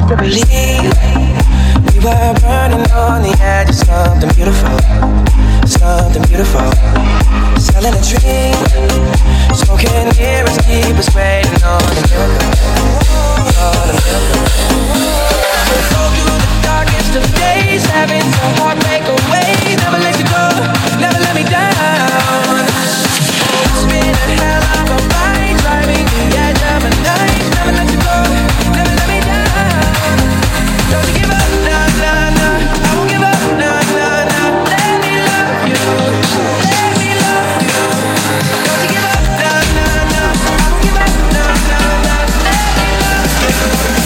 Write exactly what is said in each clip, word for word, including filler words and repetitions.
to believe we were burning on the edge of something beautiful, something beautiful. Selling a dream, smoking near as deep as waiting on a miracle, on a miracle. Go through the darkest of days, having to heartbreak away. Never let you go, never let me down. It's been a hell of a ride, driving the edge of a night. Never let you go, never let me down. Don't you give up, nah, nah, nah. I won't give up, nah, nah, nah. Let me love you, let me love you. Don't you give up, nah, nah, nah. I won't give up, nah, nah, nah. Let me love you.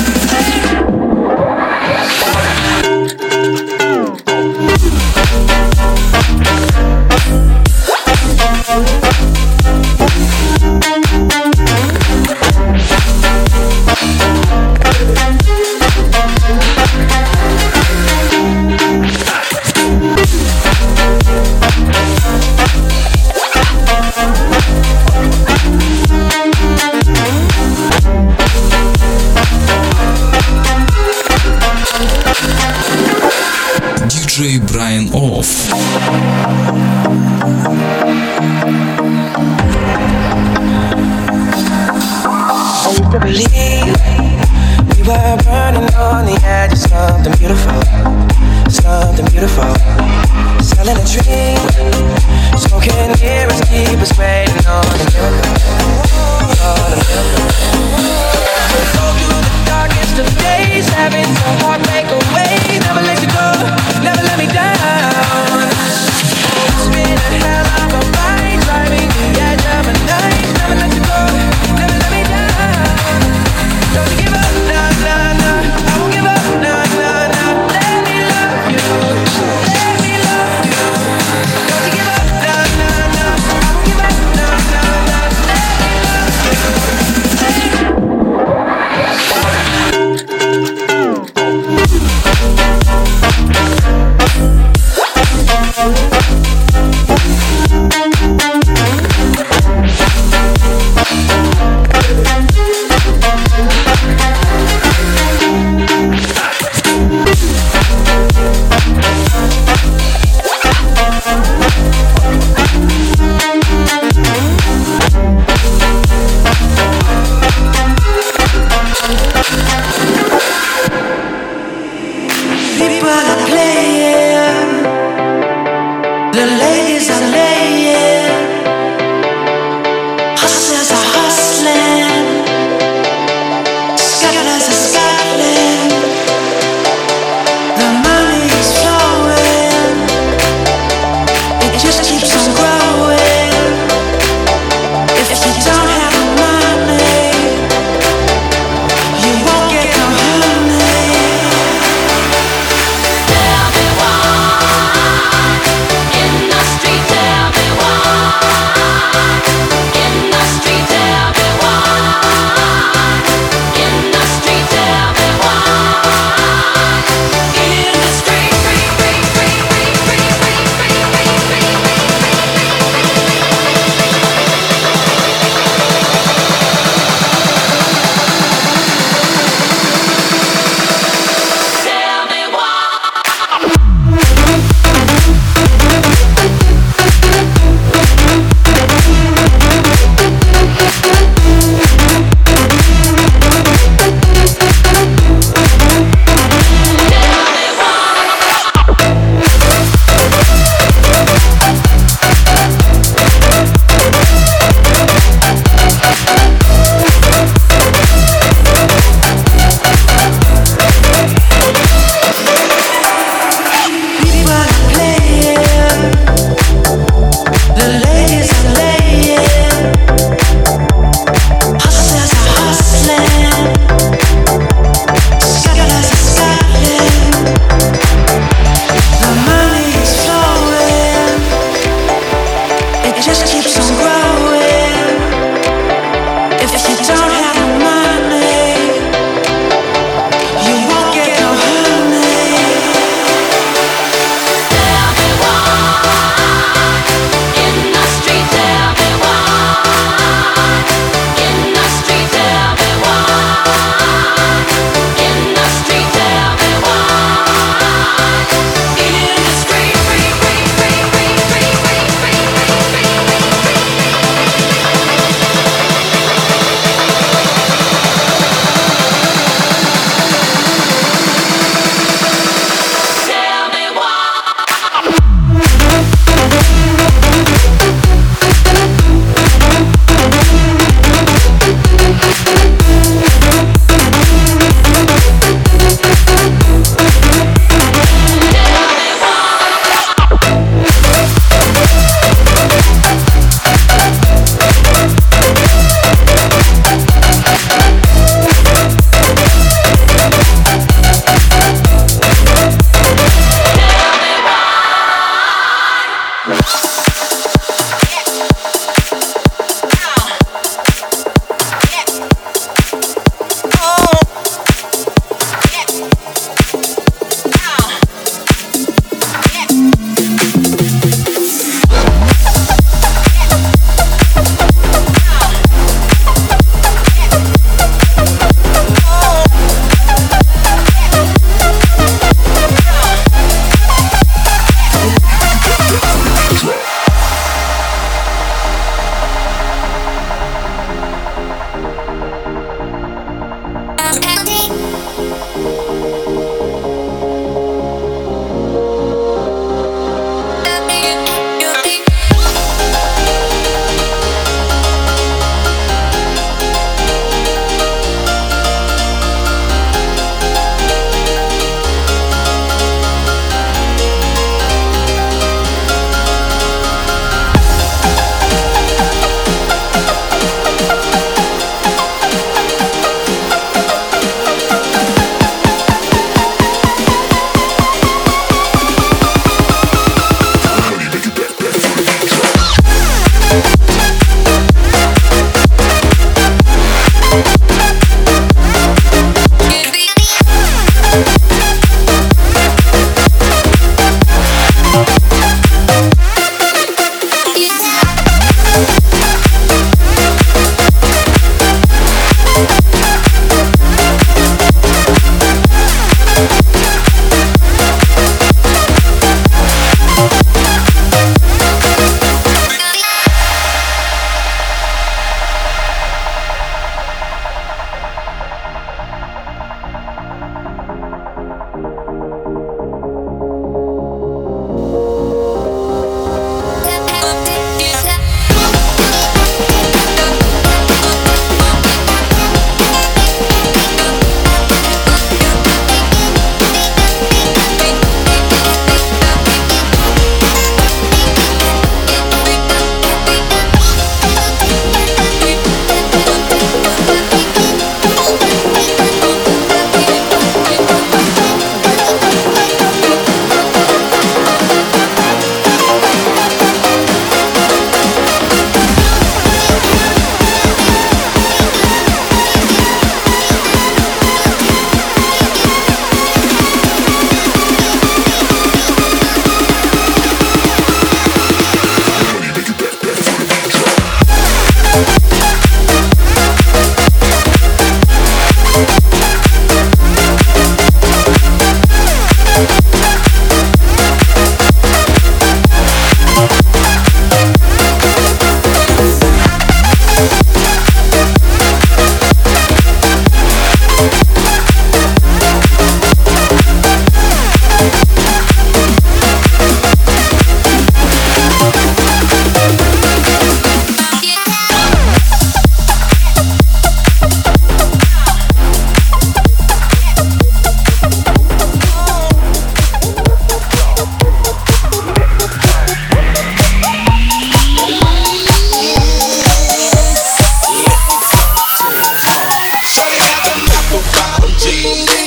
диджей Brian Off. To believe we were burning on the edge of something beautiful, something beautiful. Selling a dream, smoking near as deep as waiting on a miracle, on a miracle. Go through the darkest of days, having to heartbreak away. Never let you go, never let me down. It's been a hell of a ride, driving the edge of a night. Never let you go, never let me down. Don't you give up, nah, nah, nah. I won't give up, nah, nah, nah. Let me love you, let me love you. Don't you give up, nah, nah, nah. I won't give up, nah, nah, nah. Let me love you.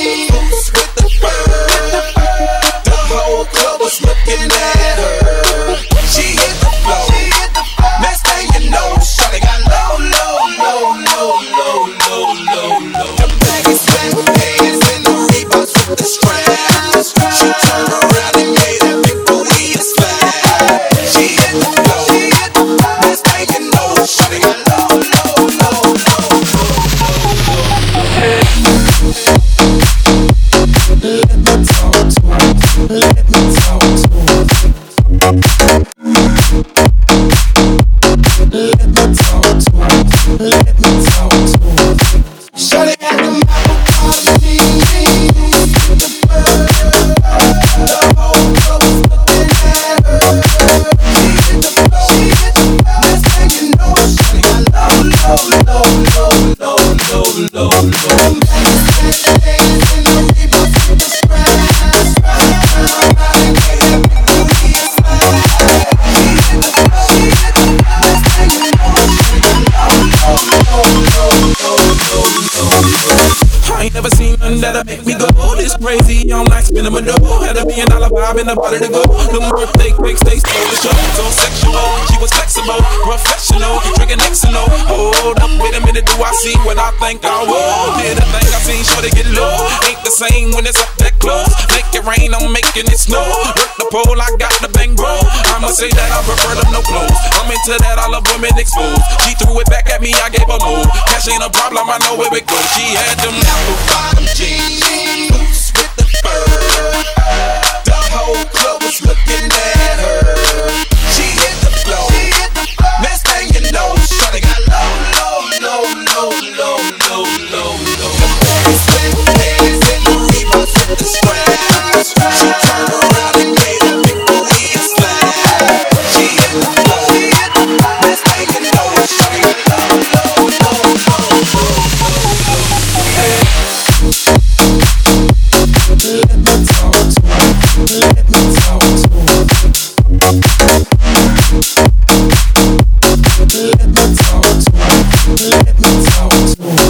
boots with the fur. The whole club was looking at her. She hit the floor. Next thing you know, shawty got low, low, low, low, low, low, low, low. The baggy sweatpants and the Reeboks with the straps. She turned around and made that big booty a slap. She hit the floor. Next thing you know, shawty got low, low, low, low, low, Let me talk to her. Let me talk to her. Let me talk to her. Let me talk to her. Shawty got them apple bottom jeans with the fur. The whole club was looking at her. She hit the floor. She hit the floor. Next thing you know, shawty got low, low, low, low, low, low, low, low. Them baggy sweatpants and the Reeboks with the straps. She turned around and gave that big booty a slap. She hit the floor. She hit the floor. Next thing you know, shawty got low, low, low, low, low, low, low, low. I ain't never seen nothing that'll make me go this crazy. I'm like spinning my dough. Had a million dollar vibe in the body to go. Them birthday cakes, they stole the show. So sexual, she was flexible, professional, drinking Xano. Hold up, wait a minute, do I see what I think I will? Did the thing I seen, sure to get low. Ain't the same when it's up that close. Make it rain, I'm making it snow. Work the pole, I got the bang bro. I'ma say that I prefer them no clothes. I'm into that, I love women exposed. She threw it back at me, I gave her more. Cash ain't a problem, I know where it goes. She had them apple bottom jeans, boots with the fur. The whole club was looking at her. She hit the floor. Next thing you know, shawty got low, low, low, low, low, low, low, low. The baggy sweatpants and the Reeboks with the straps. She turned around and gave that big booty a slap. She hit the floor. Next thing you know, shawty got low, low, low, low, low, low, low. Let me talk to her. Let me talk to her. Let me talk to her. Let me talk to her.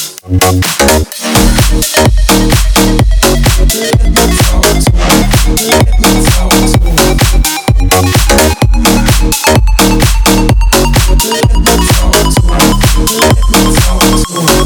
Let me talk to her. Let me talk to her. Let me talk to her. Let me talk to her.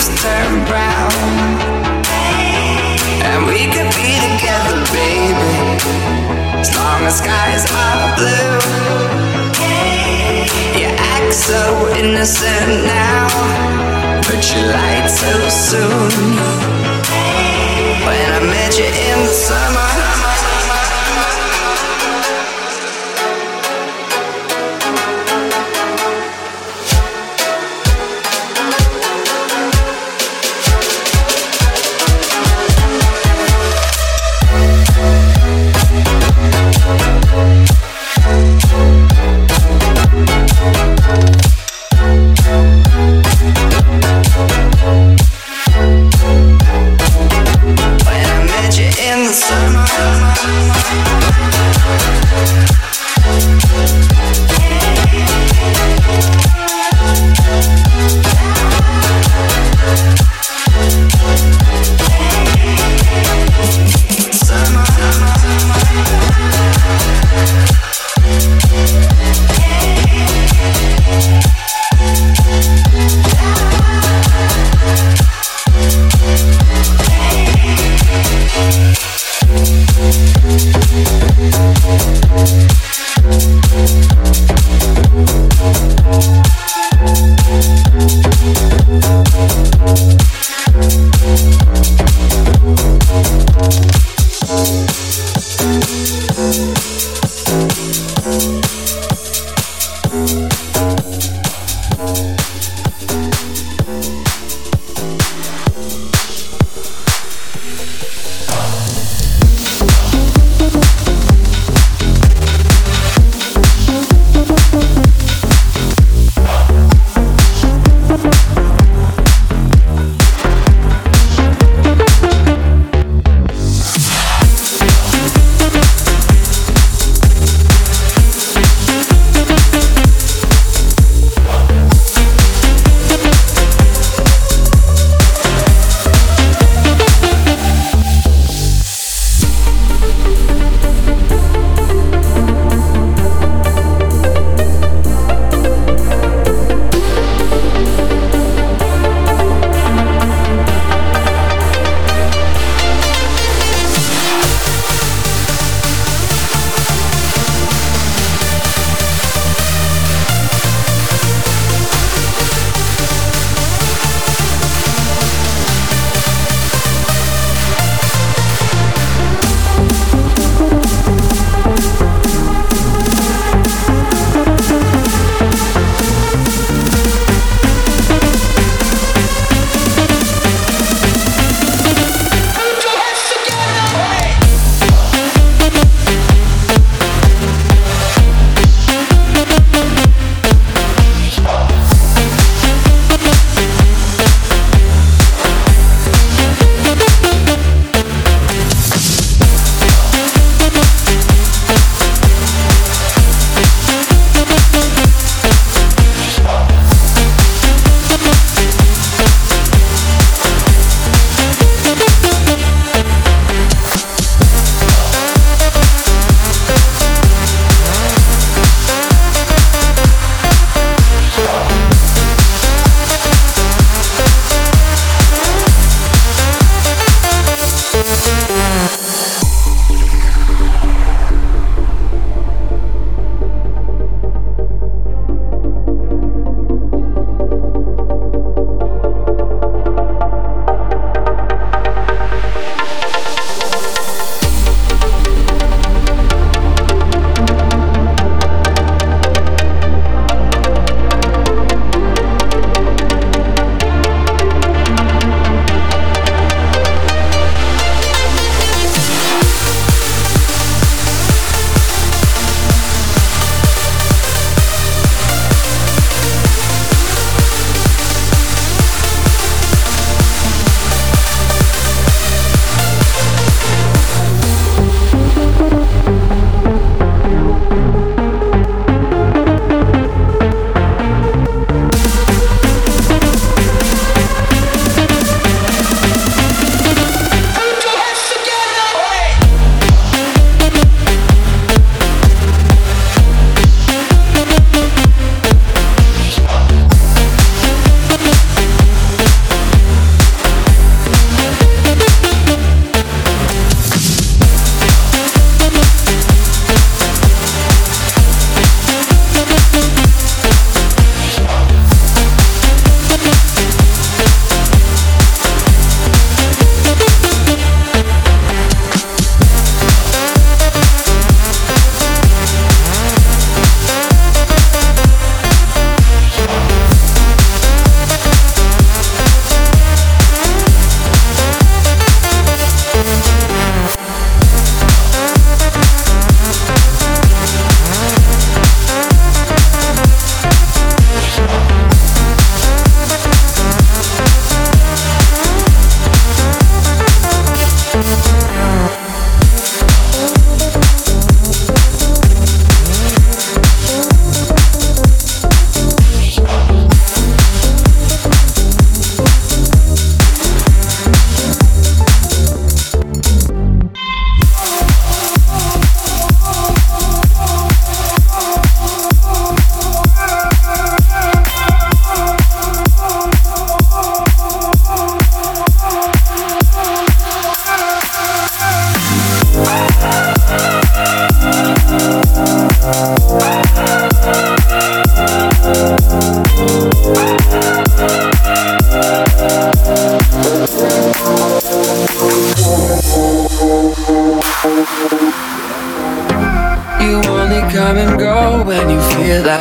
leaves turn brown, and we could be together, baby, as long as skies are blue. You act so innocent now, but you lied so soon. When I met you in the summer, when I met you in the summer.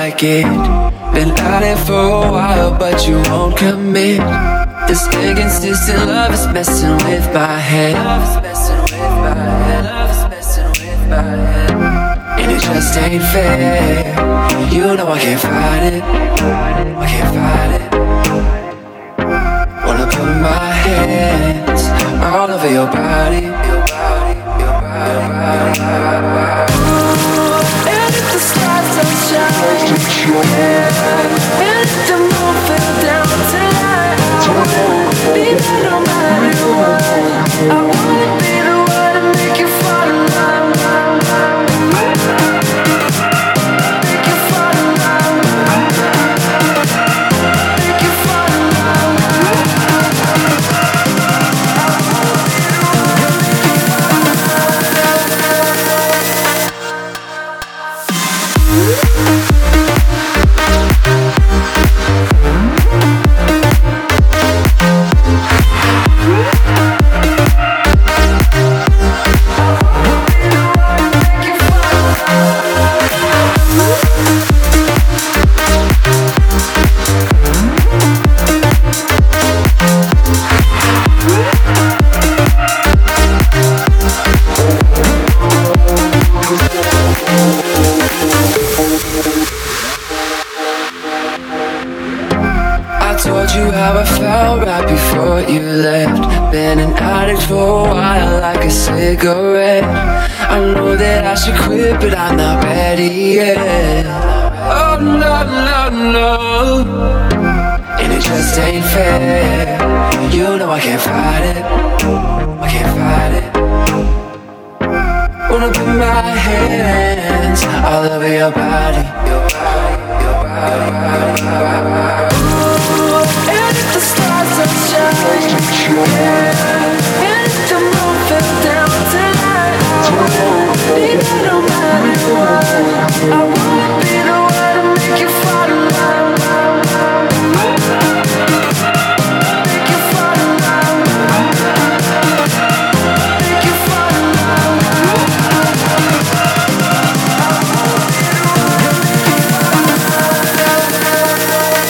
like it. Been at it for a while, but you won't commit. This inconsistent love is messing with my head. Love is messing with my head. Love is messing with my head. And it just ain't fair. You know I can't fight it. I can't fight it. Wanna put my hands all over your body. Your body, your body, your body. And if the stars don't shine, yeah. And if the moon fell down tonight, I wanna be there no matter what. I wanna be the one to make you fall in love. Make you fall in love. Make you fall in love. How I felt right before you left. Been an addict for a while, like a cigarette. I know that I should quit, but I'm not ready yet. Oh no, no, no. And it just ain't fair. You know I can't fight it. I can't fight it. Wanna put my hands all over your body. Your body, your body, body, body, body. And if the stars don't shine, yeah. And if the moon fell down tonight, I wanna be there no matter what. I wanna be the one to make you fall in love. Make you fall in love. Make you fall in love. I wanna be the one to make you fall in love.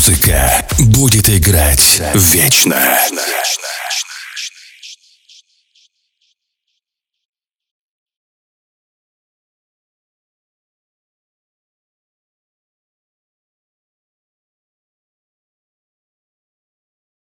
Музыка будет играть вечно.